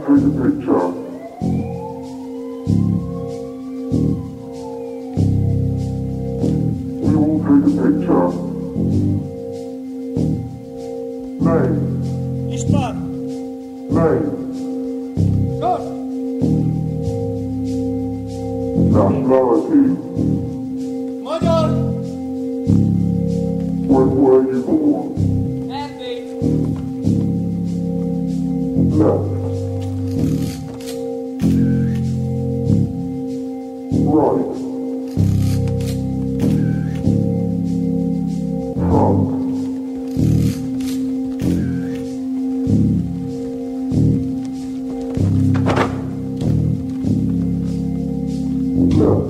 take a picture. We will take a picture. Name. István. Name. Good. Nationality. Magyar. When were you born? Erdély. Left. Right. Front. Left.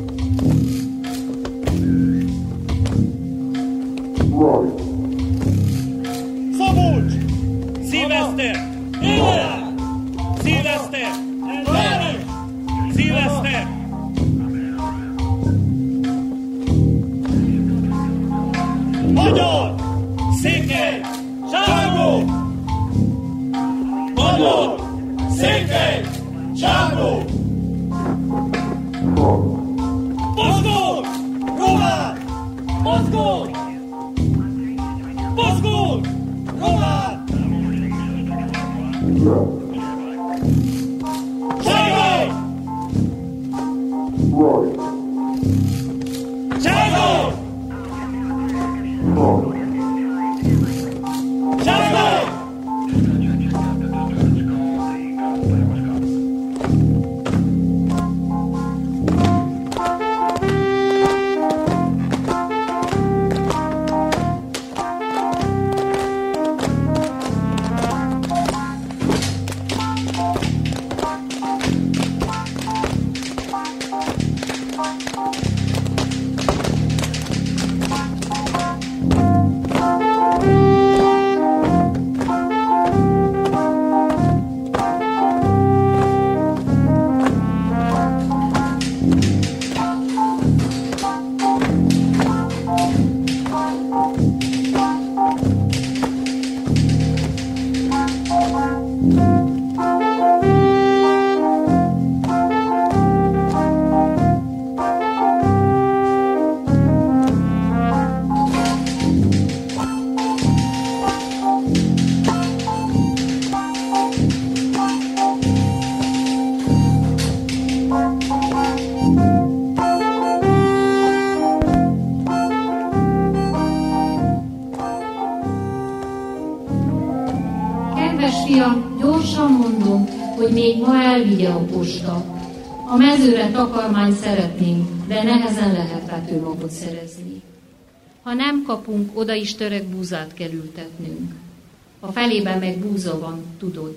Right. Szabolcs. Szilveszter. Igen. Szilveszter. Várj. Szilveszter. Magyar. Székely. Csángó. Magyar. Székely. Csángó. Front. Mozgó. Román. Mozgó. Mozgó. Román. Left. Csángó. Right. Csángó. Front. Csángó. Kedves fiam, gyorsan mondom, hogy még ma elvigye a posta. A mezőre takarmányt szeretnénk, de nehezen lehet vetőmagot szerezni. Ha nem kapunk, oda is török búzát kell ültetnünk. A felében meg búza van, tudod.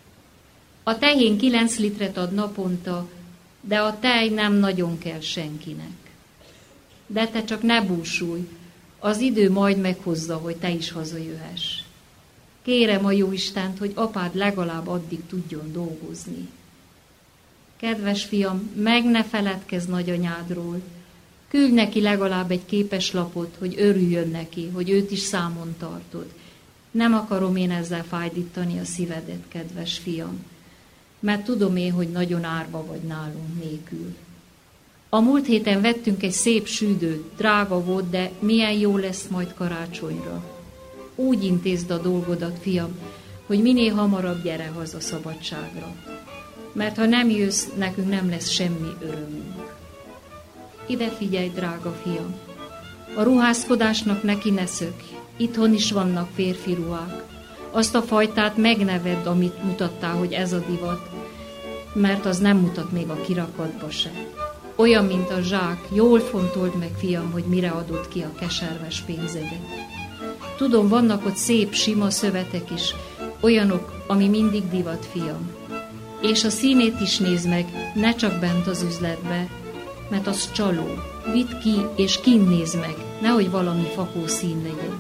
A tehén 9 litret ad naponta, de a tej nem nagyon kell senkinek. De te csak ne búsulj, az idő majd meghozza, hogy te is hazajöhess. Kérem a Jóistent, hogy apád legalább addig tudjon dolgozni. Kedves fiam, meg ne feledkezz nagyanyádról. Küldj neki legalább egy képeslapot, hogy örüljön neki, hogy őt is számon tartod. Nem akarom én ezzel fájdítani a szívedet, kedves fiam, mert tudom én, hogy nagyon árva vagy nálunk nélkül. A múlt héten vettünk egy szép südőt, drága volt, de milyen jó lesz majd karácsonyra. Úgy intézd a dolgodat, fiam, hogy minél hamarabb gyere haza szabadságra. Mert ha nem jössz, nekünk nem lesz semmi örömünk. Ide figyelj, drága fiam! A ruházkodásnak neki ne szökj. Itthon is vannak férfi ruhák. Azt a fajtát megnevedd, amit mutattál, hogy ez a divat, mert az nem mutat még a kirakatba se. Olyan, mint a zsák, jól fontold meg, fiam, hogy mire adod ki a keserves pénzedet. Tudom, vannak ott szép, sima szövetek is, olyanok, ami mindig divat, fiam. És a színét is nézd meg, ne csak bent az üzletbe, mert az csaló. Vidd ki, és kint nézd meg, nehogy valami fakó szín legyen.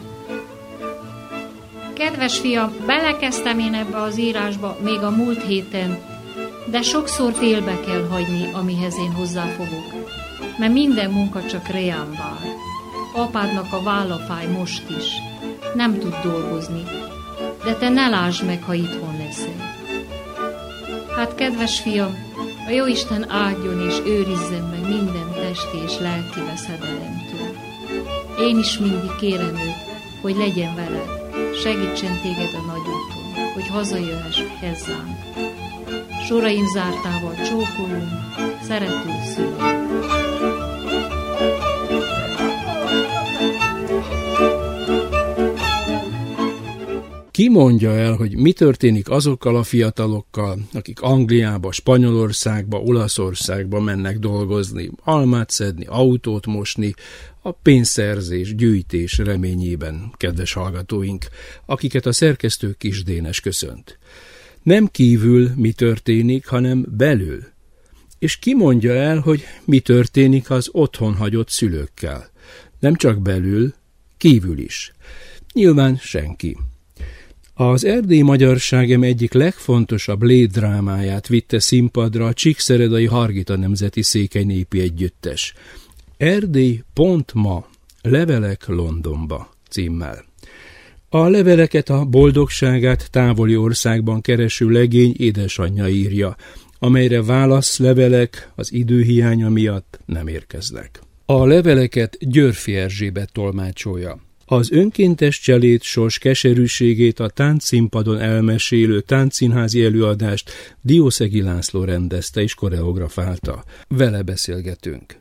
Kedves fiam, belekezdtem én ebbe az írásba még a múlt héten, de sokszor félbe kell hagyni, amihez én hozzáfogok, mert minden munka csak reán vár. Apádnak a válla fáj most is, nem tud dolgozni, de te ne lásd meg, ha itthon leszel. Hát, kedves fiam, a Jóisten áldjon és őrizzen meg minden testi és lelki veszedelemtől. Én is mindig kérem őt, hogy legyen veled, segítsen téged a nagy úton, hogy hazajöhess hozzánk. Soraim zártával csókolunk, szerető szülő. Ki mondja el, hogy mi történik azokkal a fiatalokkal, akik Angliába, Spanyolországba, Olaszországba mennek dolgozni, almát szedni, autót mosni, a pénzszerzés, gyűjtés reményében, kedves hallgatóink, akiket a szerkesztő Kis Dénes köszönt. Nem kívül mi történik, hanem belül. És ki mondja el, hogy mi történik az otthon hagyott szülőkkel. Nem csak belül, kívül is. Nyilván senki. Az erdélyi magyarságem egyik legfontosabb létdrámáját vitte színpadra a Csíkszeredai Hargita Nemzeti Székely Népi Együttes. Erdély pont ma, Levelek Londonba címmel. A leveleket a boldogságát távoli országban kereső legény édesanyja írja, amelyre válaszlevelek az időhiánya miatt nem érkeznek. A leveleket Györffy Erzsébet tolmácsolja. Az önkéntes cselét sors keserűségét a táncszínpadon elmesélő táncszínházi előadást Diószegi László rendezte és koreografálta. Vele beszélgetünk.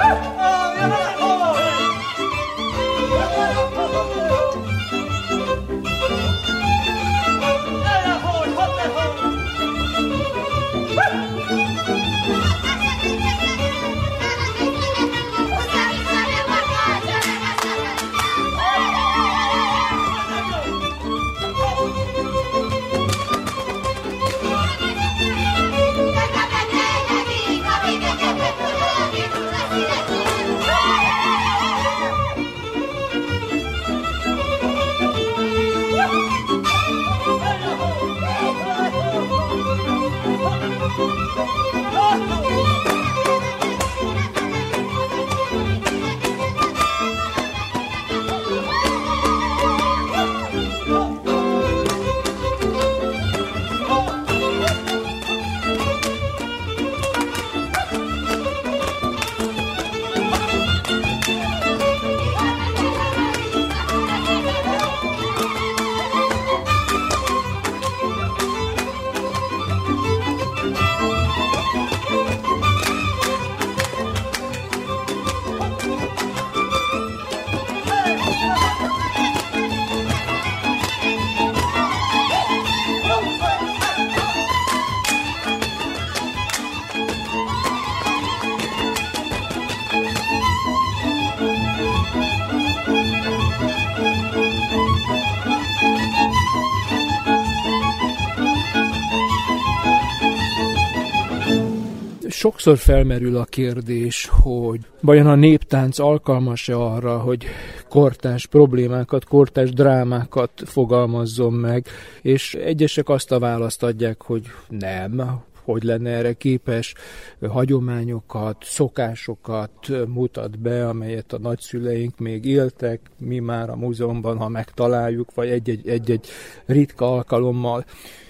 Sokszor felmerül a kérdés, hogy vajon a néptánc alkalmas-e arra, hogy kortárs problémákat, kortárs drámákat fogalmazzon meg, és egyesek azt a választ adják, hogy nem, hogy lenne erre képes, hagyományokat, szokásokat mutat be, amelyet a nagyszüleink még éltek, mi már a múzeumban, ha megtaláljuk, vagy egy-egy ritka alkalommal.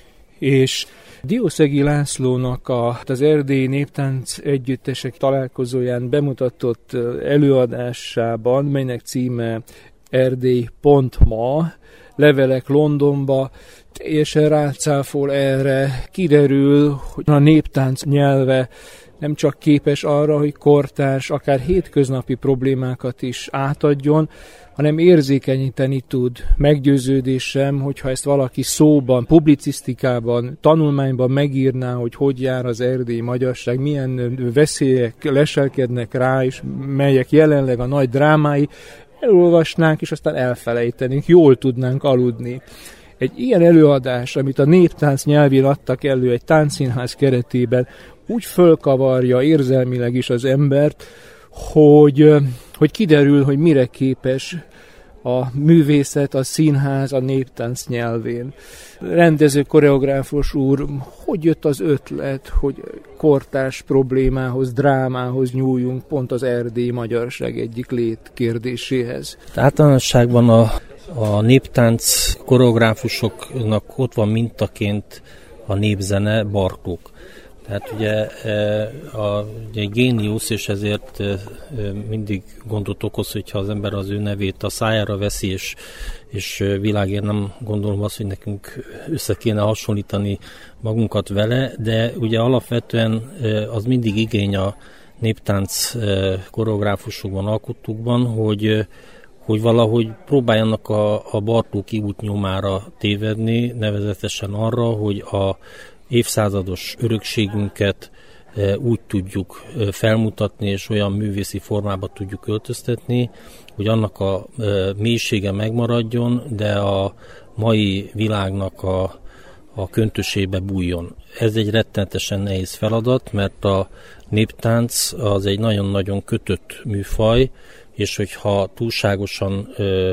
És Diószegi Lászlónak az erdélyi néptánc együttesek találkozóján bemutatott előadásában, melynek címe Erdély pont ma, Levelek Londonba, teljesen rácáfol erre, kiderül, hogy a néptánc nyelve nem csak képes arra, hogy kortárs, akár hétköznapi problémákat is átadjon, hanem érzékenyíteni tud. Meggyőződésem, hogyha ezt valaki szóban, publicisztikában, tanulmányban megírná, hogy jár az erdélyi magyarság, milyen veszélyek leselkednek rá, és melyek jelenleg a nagy drámái, elolvasnánk, és aztán elfelejtenénk, jól tudnánk aludni. Egy ilyen előadás, amit a néptánc nyelvén adtak elő egy táncszínház keretében, úgy fölkavarja érzelmileg is az embert, hogy kiderül, hogy mire képes a művészet, a színház, a néptánc nyelvén. Rendező, koreográfus úr, hogy jött az ötlet, hogy kortárs problémához, drámához nyúljunk pont az erdélyi magyarság egyik létkérdéséhez? Általánosságban a néptánc koreográfusoknak ott van mintaként a népzene Bartók. Tehát ugye géniusz, és ezért mindig gondot okoz, hogyha az ember az ő nevét a szájára veszi, és világért nem gondolom azt, hogy nekünk össze kéne hasonlítani magunkat vele, de ugye alapvetően az mindig igény a néptánc koreográfusokban, alkotókban, hogy valahogy próbáljanak a Bartóki út nyomára tévedni, nevezetesen arra, hogy a évszázados örökségünket úgy tudjuk felmutatni, és olyan művészi formába tudjuk öltöztetni, hogy annak a mélysége megmaradjon, de a mai világnak a köntösébe bújjon. Ez egy rettenetesen nehéz feladat, mert a néptánc az egy nagyon-nagyon kötött műfaj, és hogyha túlságosan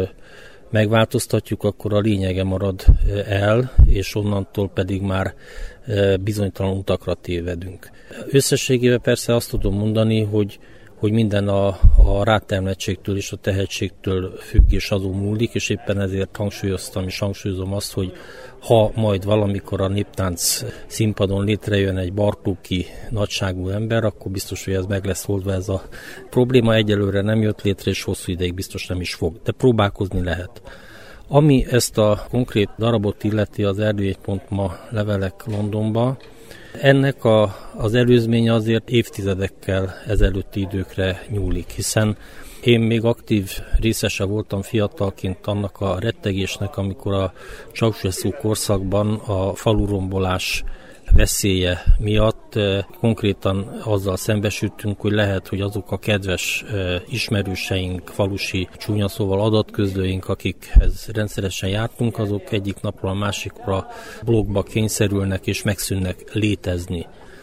megváltoztatjuk, akkor a lényege marad el, és onnantól pedig már bizonytalan utakra tévedünk. Összességében persze azt tudom mondani, hogy minden a rátermettségtől és a tehetségtől függ és azon múlik, és éppen ezért hangsúlyoztam és hangsúlyozom azt, hogy ha majd valamikor a néptánc színpadon létrejön egy Bartóki nagyságú ember, akkor biztos, hogy ez meg lesz oldva ez a probléma. Egyelőre nem jött létre, és hosszú ideig biztos nem is fog, de próbálkozni lehet. Ami ezt a konkrét darabot illeti, az Erdély egy pont ma levelek Londonba, ennek az előzménye azért évtizedekkel ezelőtti időkre nyúlik, hiszen én még aktív részese voltam fiatalként annak a rettegésnek, amikor a Ceausescu korszakban a falurombolás veszélye miatt konkrétan azzal szembesültünk, hogy lehet, hogy azok a kedves ismerőseink, falusi csúnya szóval adatközlőink, akikhez rendszeresen jártunk, azok egyik napról a másikra blogba kényszerülnek és megszűnnek létezni.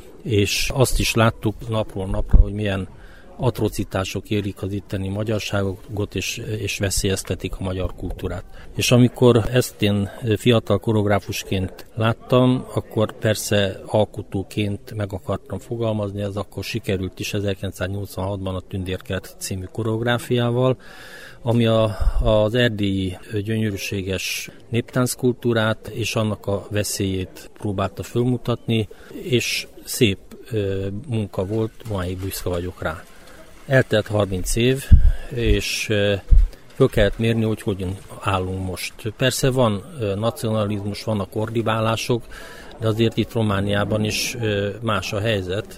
És azt is láttuk napról napra, hogy milyen atrocitások érik az itteni magyarságot, és veszélyeztetik a magyar kultúrát. És amikor ezt én fiatal koreográfusként láttam, akkor persze alkotóként meg akartam fogalmazni, ez akkor sikerült is 1986-ban a Tündérkert című koreográfiával, ami az erdélyi gyönyörűséges néptánckultúrát és annak a veszélyét próbálta fölmutatni, és szép munka volt, máig büszke vagyok rá. Eltelt 30 év, és föl kellett mérni, hogy hogyan állunk most. Persze van nacionalizmus, vannak ordibálások, de azért itt Romániában is más a helyzet,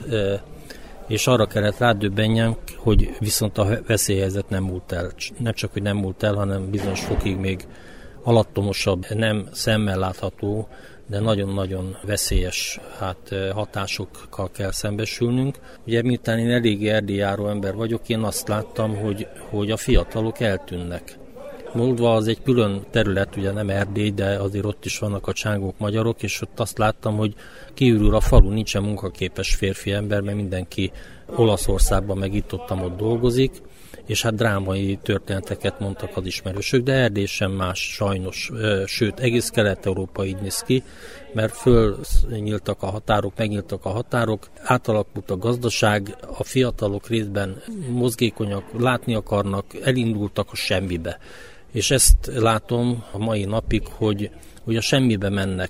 és arra kellett rádöbbenjem, hogy viszont a veszélyhelyzet nem múlt el. Nem csak, hogy nem múlt el, hanem bizonyos fokig még alattomosabb, nem szemmel látható, de nagyon-nagyon veszélyes hatásokkal kell szembesülnünk. Ugye miután én eléggé erdélyjáró ember vagyok, én azt láttam, hogy a fiatalok eltűnnek. Moldva az egy külön terület, ugye nem Erdély, de azért ott is vannak a csángók magyarok, és ott azt láttam, hogy kiürül a falu, nincsen munkaképes férfi ember, mert mindenki Olaszországban meg ott dolgozik, és hát drámai történeteket mondtak az ismerősök, de Erdély sem más sajnos, sőt egész Kelet-Európa így néz ki, mert fölnyíltak a határok, megnyíltak a határok, átalakult a gazdaság, a fiatalok részben mozgékonyak, látni akarnak, elindultak a semmibe. És ezt látom a mai napig, hogy a semmibe mennek.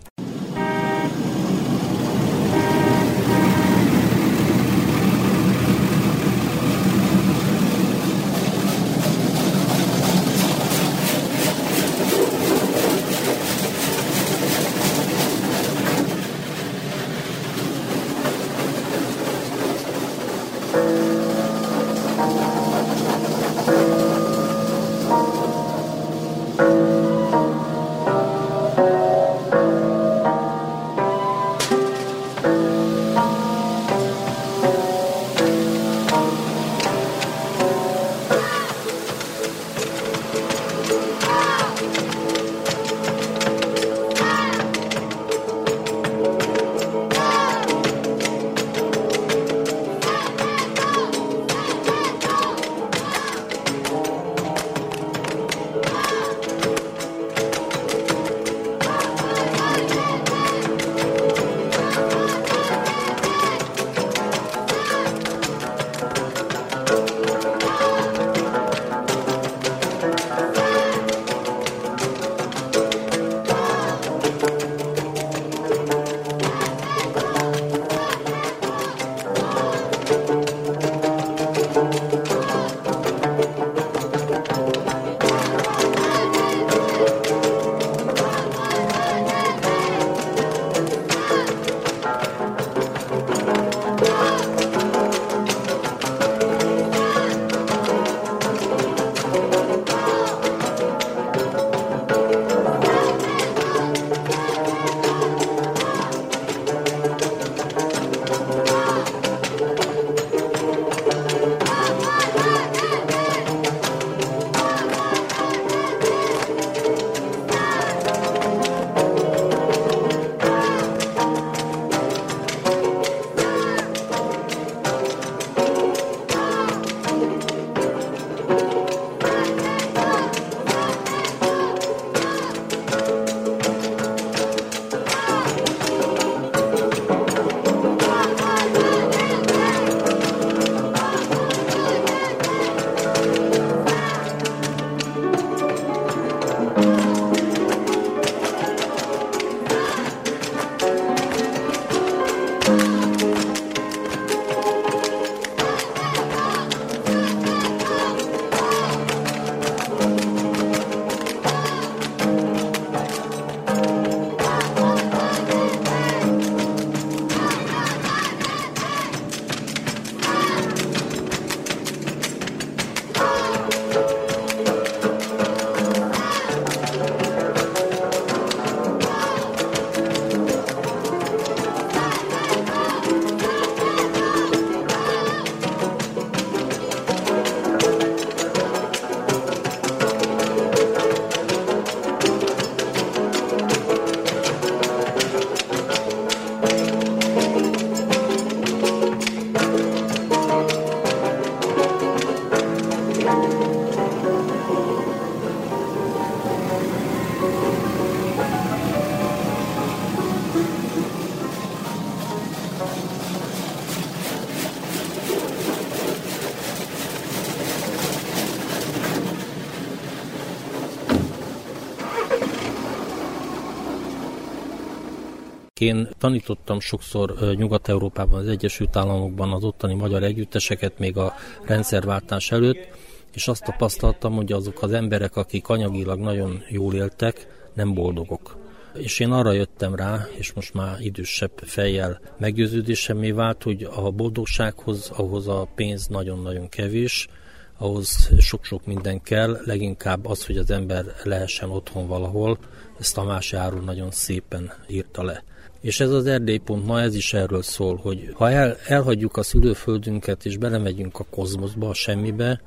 Én tanítottam sokszor Nyugat-Európában, az Egyesült Államokban az ottani magyar együtteseket még a rendszerváltás előtt, és azt tapasztaltam, hogy azok az emberek, akik anyagilag nagyon jól éltek, nem boldogok. És én arra jöttem rá, és most már idősebb fejjel meggyőződésemmé vált, hogy a boldogsághoz, ahhoz a pénz nagyon-nagyon kevés, ahhoz sok-sok minden kell, leginkább az, hogy az ember lehessen otthon valahol, ezt Tamás Járó nagyon szépen írta le. És ez az Erdélypont ma ez is erről szól, hogy ha elhagyjuk a szülőföldünket és belemegyünk a kozmoszba, a semmibe,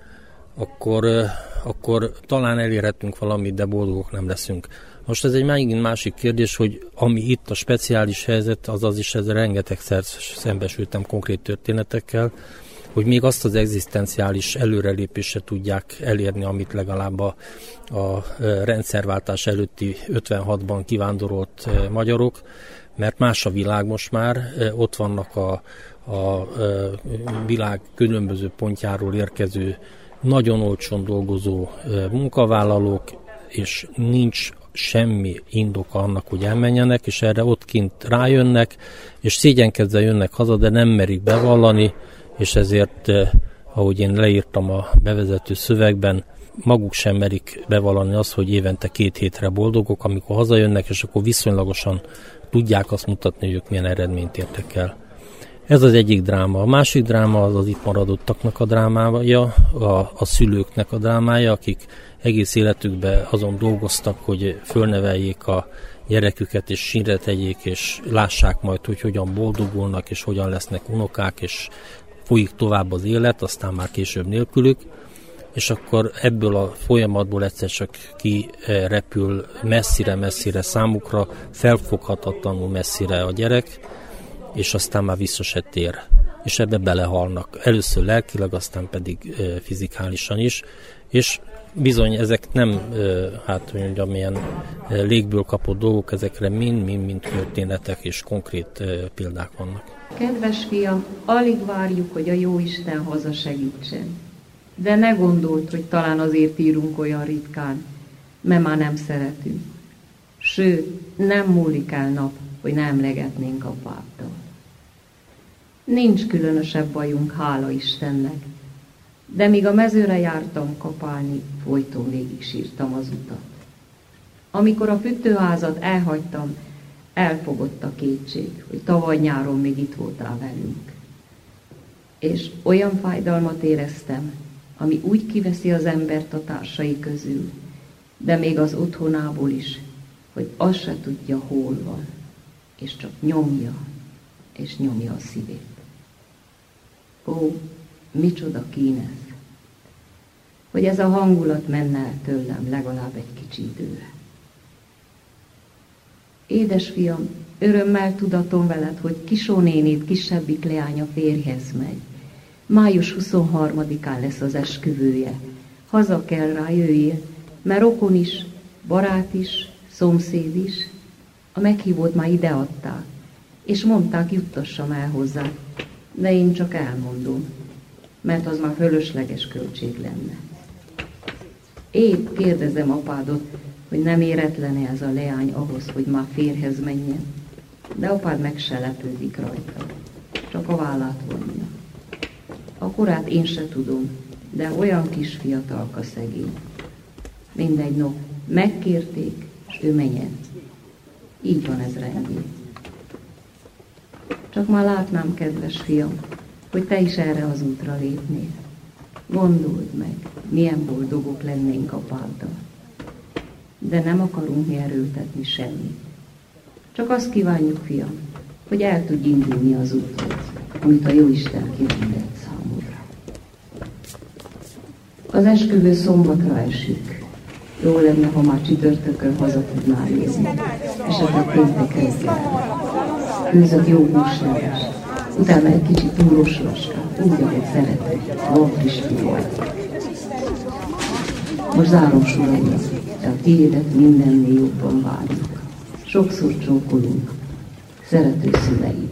akkor talán elérhetünk valamit, de boldogok nem leszünk. Most ez egy megint másik kérdés, hogy ami itt a speciális helyzet, azaz is ezzel rengetegszer szembesültem konkrét történetekkel, hogy még azt az egzisztenciális előrelépésre tudják elérni, amit legalább a rendszerváltás előtti 56-ban kivándorolt magyarok, mert más a világ most már, ott vannak a világ különböző pontjáról érkező, nagyon olcsón dolgozó munkavállalók, és nincs semmi indoka annak, hogy elmenjenek, és erre ott kint rájönnek, és szégyenkezve jönnek haza, de nem merik bevallani, és ezért, ahogy én leírtam a bevezető szövegben, maguk sem merik bevallani azt, hogy évente 2 hétre boldogok, amikor hazajönnek, és akkor viszonylagosan tudják azt mutatni, hogy ők milyen eredményt értek el. Ez az egyik dráma. A másik dráma az itt maradottaknak a drámája, a szülőknek a drámája, akik egész életükben azon dolgoztak, hogy fölneveljék a gyereküket, és sínre tegyék, és lássák majd, hogy hogyan boldogulnak, és hogyan lesznek unokák, és folyik tovább az élet, aztán már később nélkülük, és akkor ebből a folyamatból egyszer csak kirepül messzire számukra, felfoghatatlanul messzire a gyerek, és aztán már vissza se tér. És ebbe belehalnak. Először lelkileg, aztán pedig fizikálisan is, és bizony ezek nem, milyen légből kapott dolgok, ezekre mind történetek és konkrét példák vannak. Kedves fiam, alig várjuk, hogy a Jóisten haza segítsen. De ne gondold, hogy talán azért írunk olyan ritkán, mert már nem szeretünk. Sőt, nem múlik el nap, hogy ne emlegetnénk apáddal. Nincs különösebb bajunk, hála Istennek, de míg a mezőre jártam kapálni, folyton végig sírtam az utat. Amikor a fűtőházat elhagytam, elfogott a kétség, hogy tavaly nyáron még itt voltál velünk. És olyan fájdalmat éreztem, ami úgy kiveszi az embert a társai közül, de még az otthonából is, hogy azt se tudja, hol van, és csak nyomja, és nyomja a szívét. Ó, micsoda kín ez, hogy ez a hangulat menne el tőlem legalább egy kicsi időre. Édesfiam, örömmel tudatom veled, hogy Kisó nénit kisebbik leánya férjhez megy. Május 23-án lesz az esküvője. Haza kell rá, jöjjél, mert rokon is, barát is, szomszéd is, a meghívót már ide adták, és mondták, juttassam el hozzá, de én csak elmondom, mert az már fölösleges költség lenne. Épp kérdezem apádot, hogy nem éretlene ez a leány ahhoz, hogy már férjhez menjen, de apád meg se lepődik rajta, csak a vállát vonja. A korát én se tudom, de olyan kis fiatalka szegény. Mindegy, no, megkérték, és ő menjen. Így van ez rendjén. Csak már látnám, kedves fiam, hogy te is erre az útra lépnél. Gondold meg, milyen boldogok lennénk apáddal. De nem akarunk mi erőltetni semmit. Csak azt kívánjuk, fiam, hogy el tudj indulni az úthoz, amit a Jóisten kirendelt számodra. Az esküvő szombatra esik. Jó lenne, ha már csütörtökön haza tudnál érni. Esetleg péntek reggel. Főzök jó húslevest. Utána egy kicsit túlós laskát, úgy, ahogy szeretek. Van friss volt. Most zárom soraimra, de a tiédet mindennél jobban várjuk. Sokszor csókolunk. Szerető szüleid.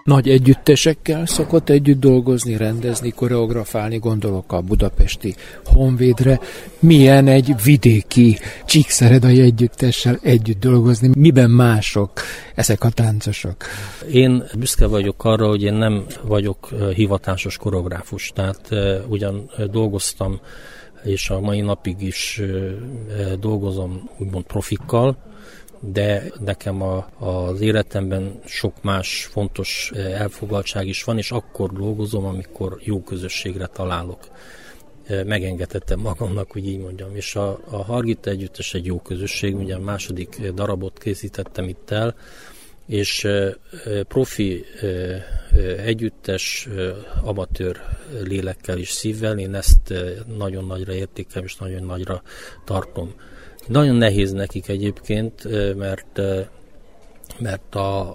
nagy együttesekkel szokott együtt dolgozni, rendezni, koreografálni, gondolok a budapesti Honvédre. Milyen egy vidéki csíkszeredai együttessel együtt dolgozni? Miben mások ezek a táncosok? Én büszke vagyok arra, hogy én nem vagyok hivatásos koreográfus, tehát ugyan dolgoztam, és a mai napig is dolgozom úgymond profikkal, de nekem az életemben sok más fontos elfoglaltság is van, és akkor dolgozom, amikor jó közösségre találok. Megengedhettem magamnak, hogy így mondjam. És a Hargita együttes egy jó közösség, ugye a második darabot készítettem itt el, és profi együttes, amatőr lélekkel és szívvel, én ezt nagyon nagyra értékelem, és nagyon nagyra tartom. Nagyon nehéz nekik egyébként, mert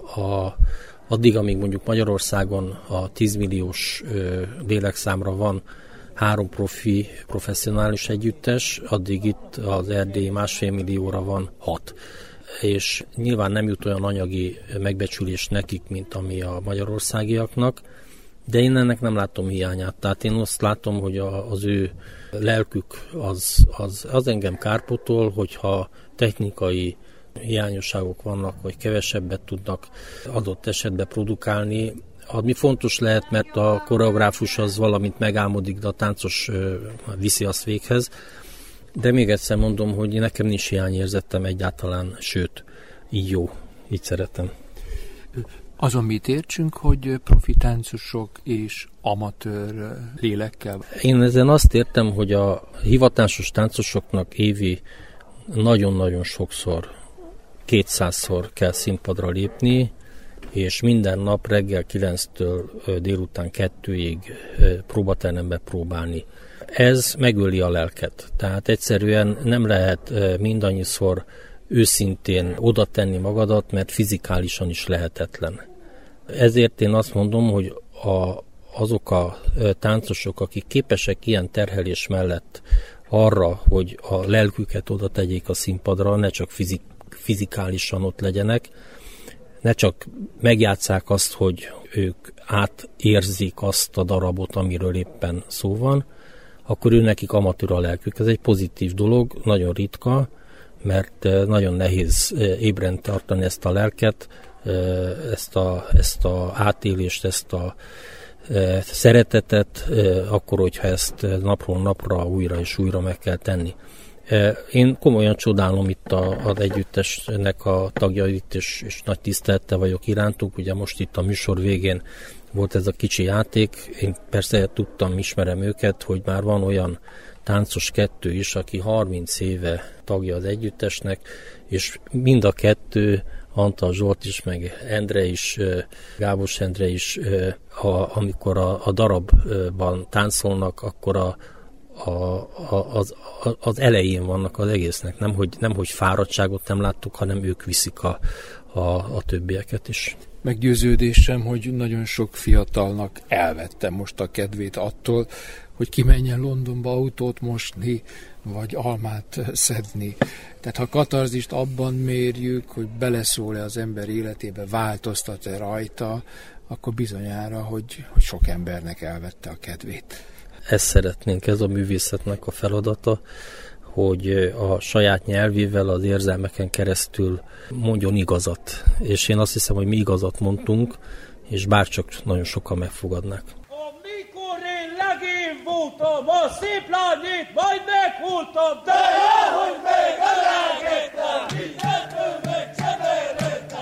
addig, amíg mondjuk Magyarországon a 10 milliós lélekszámra van 3 professzionális együttes, addig itt az erdélyi 1,5 millióra van 6. És nyilván nem jut olyan anyagi megbecsülés nekik, mint ami a magyarországiaknak, de én ennek nem látom hiányát. Tehát én azt látom, hogy az ő lelkük az engem kárpotol, hogyha technikai hiányosságok vannak, vagy kevesebbet tudnak adott esetben produkálni. Ami fontos lehet, mert a koreográfus az valamit megálmodik, de a táncos viszi azt véghez. De még egyszer mondom, hogy nekem nincs hiányérzetem egyáltalán, sőt, így jó, így szeretem. Azon mit értsünk, hogy profi táncosok és amatőr lélekkel? Én ezen azt értem, hogy a hivatásos táncosoknak évi nagyon-nagyon sokszor, 200-szor kell színpadra lépni, és minden nap reggel 9-től délután 2-ig próbaterembe próbálni. Ez megöli a lelket. Tehát egyszerűen nem lehet mindannyiszor őszintén oda tenni magadat, mert fizikálisan is lehetetlen. Ezért én azt mondom, hogy azok a táncosok, akik képesek ilyen terhelés mellett arra, hogy a lelküket oda tegyék a színpadra, ne csak fizikálisan ott legyenek, ne csak megjátsszák azt, hogy ők átérzik azt a darabot, amiről éppen szó van, akkor nekik amatőr a lelkük. Ez egy pozitív dolog, nagyon ritka, mert nagyon nehéz ébren tartani ezt a lelket, ezt a átélést, ezt a szeretetet, akkor, hogyha ezt napról napra újra és újra meg kell tenni. Én komolyan csodálom itt az együttesnek a tagjait, és nagy tisztelettel vagyok irántuk. Ugye most itt a műsor végén volt ez a kicsi játék. Én persze tudtam, ismerem őket, hogy már van olyan táncos 2 is, aki 30 éve tagja az együttesnek, és mind a 2, Antal Zsolt is, meg Endre is, Gábos Endre is, amikor a darabban táncolnak, akkor az elején vannak az egésznek. Nem hogy fáradtságot nem láttuk, hanem ők viszik a többieket is. Meggyőződésem, hogy nagyon sok fiatalnak elvettem most a kedvét attól, hogy kimenjen Londonba autót mosni, vagy almát szedni. Tehát ha katarzist abban mérjük, hogy beleszól-e az ember életébe, változtat-e rajta, akkor bizonyára, hogy sok embernek elvette a kedvét. Ezt szeretnénk, ez a művészetnek a feladata, hogy a saját nyelvével, az érzelmeken keresztül mondjon igazat. És én azt hiszem, hogy mi igazat mondtunk, és bárcsak nagyon sokan megfogadnák. Amikor én legény voltam, a szép lányét majd meghultam, de hogy még elágettem, mindentől megcsemeredtem.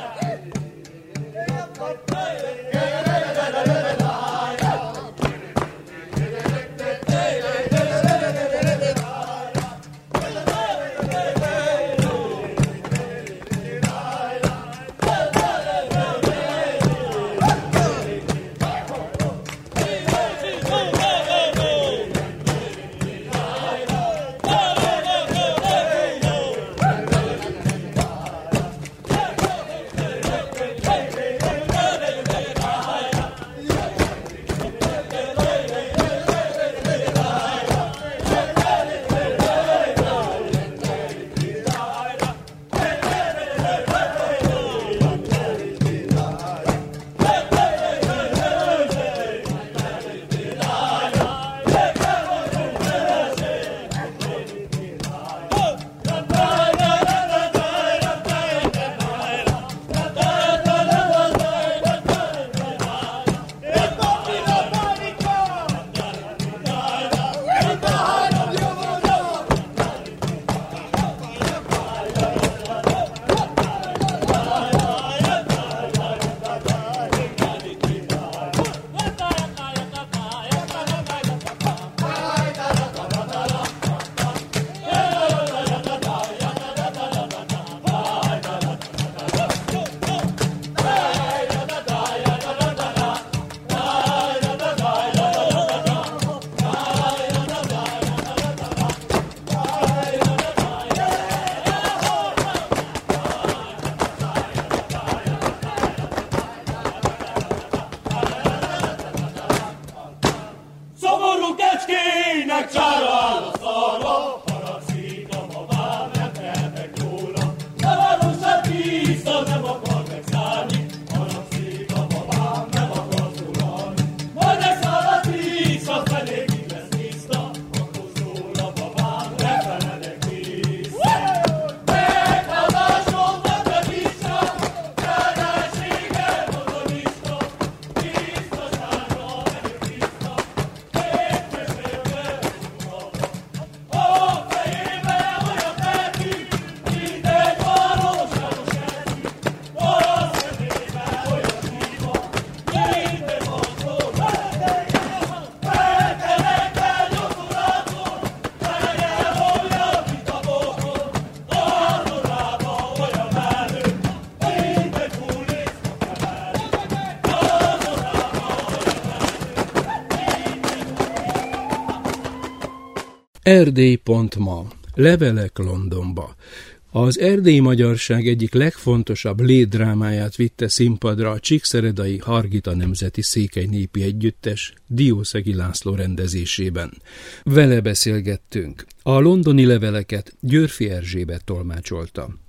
Erdély.ma. Levelek Londonba. Az erdélyi magyarság egyik legfontosabb létdrámáját vitte színpadra a csíkszeredai Hargita Nemzeti Székely Népi Együttes Diószegi László rendezésében. Vele beszélgettünk. A londoni leveleket Győrfi Erzsébet tolmácsolta.